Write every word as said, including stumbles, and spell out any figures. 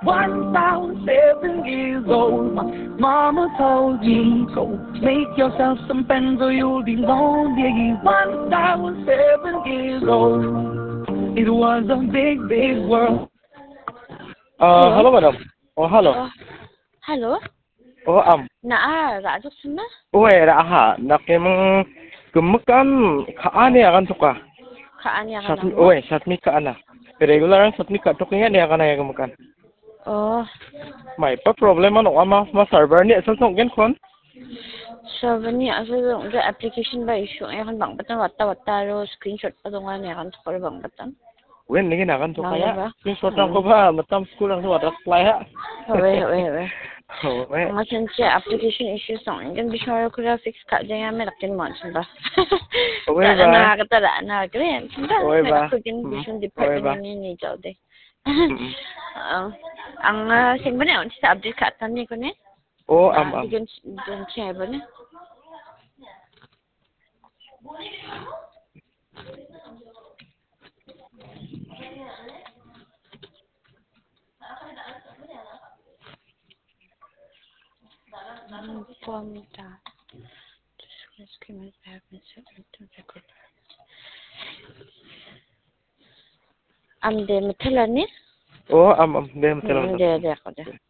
one thousand seven years old. My mama told me, go make yourself some friends or you'll be lonely. one thousand seven years old. It was a big, big world. Uh, hello, madam. Oh, hello. Oh, hello? Oh, am. Naa, Rajok Suna? Oh, era ha. Nakemang kumukan kaani akan tuka. Kaan ya Sat, ka na oh, mo? satmi kaana. Regular ang satmi ka tukingan niya kana ya kumukan. Oh, May pa problema no ama ma server ni sa song gen kon. so bani asa yung the application ba issue ay kan bang batan wata wata ro screenshot pa dunga niya kan tukar bang batan. Wen ni na kan tuka Nangya ya. ba? Yung sort ko ba matam school ang tuwa apply ha. Hawe, hawe, hawe. Oh, eh. Mga siya application issue song. Yan bisyo ko na fix ka dyan yan may lakin mo. Sanda. Owe Sana ba? nakakatala na. Ganyan. Sanda. Owe May ba? ako din bisyo Owe department ba? ni ni Jode. Mm. Ang uh, sing ba na yun? Sa update ka atan ni ko ni? Oh, am am. Diyan diyan siya ba na? Form that. Discuss comments have been sent to the group. Am de metala ni? Oh, am am. Dem telan. De de ako de.